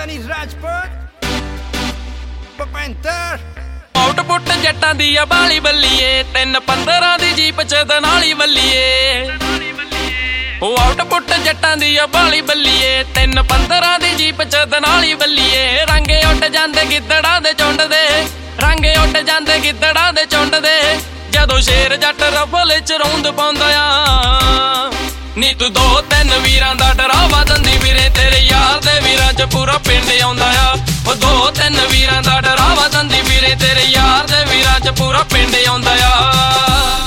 Danny Rajput Bhupender output ਜੱਟਾਂ ਦੀ ਆ ਬਾਲੀ ਬੱਲੀਏ 3-15 ਦੀ ਜੀਪ ਚ ਦਨਾਲੀ ਬੱਲੀਏ ਉਹ ਆਊਟਪੁੱਟ ਜੱਟਾਂ ਦੀ ਆ ਬਾਲੀ ਬੱਲੀਏ 3-15 ਦੀ ਜੀਪ ਚ ਦਨਾਲੀ ਬੱਲੀਏ ਰੰਗੇ ਉੱਡ ਜਾਂਦੇ ਗਿੱਦੜਾਂ ਦੇ ਝੁੰਡ ਦੇ ਰੰਗੇ ਉੱਡ ਜਾਂਦੇ ਗਿੱਦੜਾਂ ਦੇ ਝੁੰਡ ਦੇ ਜਦੋਂ ਸ਼ੇਰ ਜੱਟ ਰਫਲ ਚ ਰੌਂਦ ਪਾਉਂਦਾ ਆ ਨੀ ਤੂੰ 2-3 ਵੀਰਾਂ ਦਾ ਡਰਾਵਾ ਦੰਦੀ ਵੀਰੇ ਤੇਰੇ ਯਾਰ ਦੇ ਵੀਰਾਂ ਚ ਪੂਰਾ ਪਿੰਡ ਆਉਂਦਾ ਆ ਉਹ 2-3 ਵੀਰਾਂ ਦਾ ਡਰਾਵਾ ਦੰਦੀ ਵੀਰੇ ਤੇਰੇ ਯਾਰ ਦੇ ਵੀਰਾਂ ਚ ਪੂਰਾ ਪਿੰਡ ਆਉਂਦਾ ਆ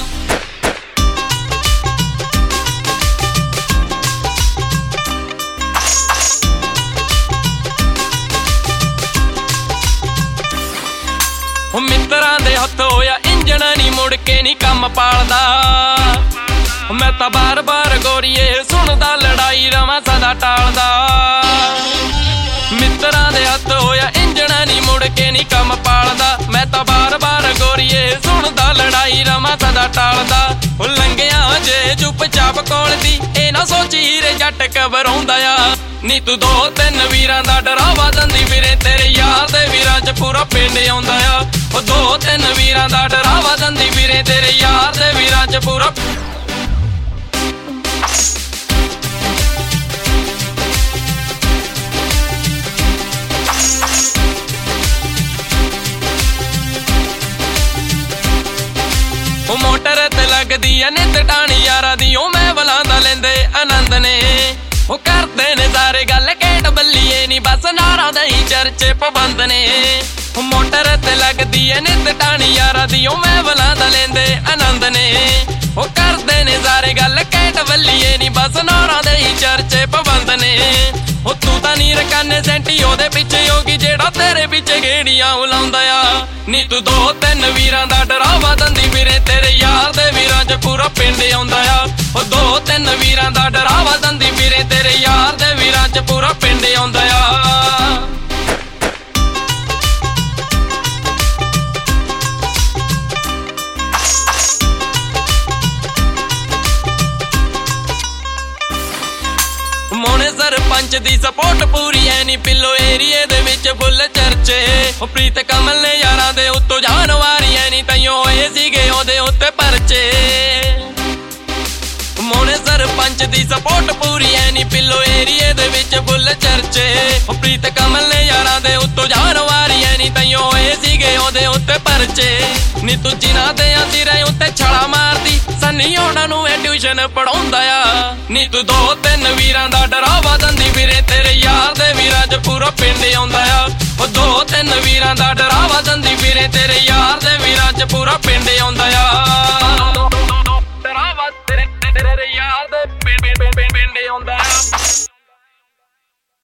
ਉਹ ਮਿੱਤਰਾਂ ਦੇ ਹੱਥ ਹੋਇਆ ਇੰਜਣ ਨੀ ਮੁੜ ਕੇ ਨੀ ਕੰਮ ਪਾਲਦਾ ਮੈਂ ਤਾਂ ਬਾਰ-ਬਾਰ ਗੋਰੀਏ ਸੁਣਦਾ ਲੜਾਈ ਰਵਾਂ ਸਦਾ ਟਾਲਦਾ ਮਿੱਤਰਾਂ ਦੇ ਹੱਥ ਹੋਇਆ ਇੰਜਣ ਨੀ ਮੁੜ ਕੇ ਨੀ ਕੰਮ ਪਾਲਦਾ ਮੈਂ ਤਾਂ ਬਾਰ-ਬਾਰ ਗੋਰੀਏ ਸੁਣਦਾ ਲੜਾਈ ਰਵਾਂ ਸਦਾ ਟਾਲਦਾ ਉਹ ਲੰਘਿਆ ਜੇ ਚੁੱਪ-ਚਾਪ ਕੋਲ ਦੀ ਇਹ ਨਾ ਸੋਚੀ ਰੇ ਜੱਟ ਘਬਰਾਉਂਦਾ ਆ ਨੀ ਤੂੰ 2-3 ਵੀਰਾਂ ਦਾ ਡਰਾਵਾ ਦੰਦੀ ਵੀਰੇ ਤੇਰੇ ਯਾਰ ਦੇ ਵੀਰਾਂ ਚ ਪੂਰਾ ਪਿੰਡ ਆਉਂਦਾ ਆ ਉਹ 2-3 ਵੀਰਾਂ ਦਾ ਡਰਾਵਾ ਦੰਦੀ ਵੀਰੇ ਤੇਰੇ ਯਾਰ ਦੇ ਵੀਰਾਂ ਚ ਪੂਰਾ ਉਹ ਮੋਟਰ ਤੇ ਲੱਗਦੀ ਐ ਨਿੱਤ ਟਾਣੀ ਯਾਰਾਂ ਦੀ ਉਹ ਮੈਂ ਬੁਲਾਉਂਦਾ ਲੈਂਦੇ ਆਨੰਦ ਨੇ ਉਹ ਕਰਦੇ ਨੇ ਸਾਰੇ ਗੱਲ ਘੇਟ ਬੱਲੀਏ ਨੀ ਬਸ ਨਾਰਾਂ ਦਾ ਹੀ ਚਰਚੇ ਪਾਬੰਦ ਨੇ ਉਹ ਮੋਟਰ ਤੇ ਲੱਗਦੀ ਐ ਨਿੱਤ ਟਾਣੀ ਯਾਰਾਂ ਦੀ ਉਹ ਮੈਂ ਬੁਲਾਉਂਦਾ ਲੈਂਦੇ ਆਨੰਦ ਨੇ ਉਹ ਕਰਦੇ ਨੇ ਸਾਰੇ ਗੱਲ ਘੇਟ ਬੱਲੀਏ ਨੀ ਬਸ ਨਾਰਾਂ ਦੇ ਹੀ ਚਰਚੇ ਪਾਬੰਦ ਨੇ ਉਹ ਤੂੰ ਤਾਂ ਨੀ ਰਕਾਨੇ ਸੈਂਟੀ ਉਹਦੇ ਪਿੱਛੇ ਹੋਗੀ ਜਿਹੜਾ ਤੇਰੇ ਪਿੱਛੇ ਗੇੜੀਆਂ ਉਲਾਉਂਦਾ ਆ ਨੀ ਤੂੰ 2-3 ਵੀਰਾਂ ਦਾ ਡਰਾਵਾ ਦੰਦੀ ਵੀਰੇ ਤੇਰੇ ਯਾਰ ਦੇ ਵੀਰਾਂ ਚ ਪੂਰਾ ਪਿੰਡ ਆਉਂਦਾ ਆ ਉਹ 2-3 ਵੀਰਾਂ ਦਾ ਡਰਾਵਾ ਦੰਦੀ ਵੀਰੇ ਤੇਰੇ ਯਾਰ ਦੇ ਵੀਰਾਂ ਚ ਪੂਰਾ ਪਿੰਡ ਆਉਂਦਾ ਆ ਮੋਨੇ ਸਰਪੰਚ ਦੀ ਸਪੋਰਟ ਪੂਰੀ ਐ ਨੀ ਪਿੱਲੋ ਏਰੀਏ ਦੇ ਵਿੱਚ ਫੁੱਲ ਚਰਚੇ ਉਹ ਪ੍ਰੀਤ ਕਮਲ ਨੇ ਯਾਰਾਂ ਦੇ ਉੱਤੋਂ ਜਾਨ ਵਾਰੀ ਐ ਨੀ ਤਈਓ ਹੋਏ ਸੀਗੇ ਉਹਦੇ ਉੱਤੇ ਪਰਚੇ ਮੋਨੇ ਸਰਪੰਚ ਦੀ ਸਪੋਰਟ ਪੂਰੀ ਐ ਨੀ ਪਿੱਲੋ ਏਰੀਏ ਦੇ ਵਿੱਚ ਫੁੱਲ ਚਰਚੇ ਉਹ ਪ੍ਰੀਤ ਕਮਲ ਨੇ ਯਾਰਾਂ ਦੇ ਉੱਤੋਂ ਜਾਨ ਵਾਰੀ ਐ ਨੀ ਤਈਓ ਹੋਏ ਸੀਗੇ ਉਹਦੇ ਉੱਤੇ ਪਰਚੇ ਨੀ ਤੂੰ ਜਿਨ੍ਹਾਂ ਦੇ ਸਿਰੇ ਉੱਤੇ ਛਾਲਾ ਮਾਰਦੀ ਸੰਨੀ ਉਹਨਾਂ ਨੂੰ ਇਹ ਟਿਊਸ਼ਨ ਪੜਾਉਂਦਾ ਆ ਨੀ ਤੂੰ 2-3 ਵੀਰਾਂ ਦਾ ਡਰਾਵਾ ਦੰਦੀ ਵੀਰੇ ਤੇਰੇ ਯਾਰ ਦੇ ਵੀਰਾਂ ਚ ਪੂਰਾ ਪਿੰਡ ਆਉਂਦਾ ਆ ਉਹ 2-3 ਵੀਰਾਂ ਦਾ ਡਰਾਵਾ ਦੰਦੀ ਵੀਰੇ ਤੇਰੇ ਯਾਰ ਦੇ ਵੀਰਾਂ ਚ ਪੂਰਾ ਪਿੰਡ ਆਉਂਦਾ ਆ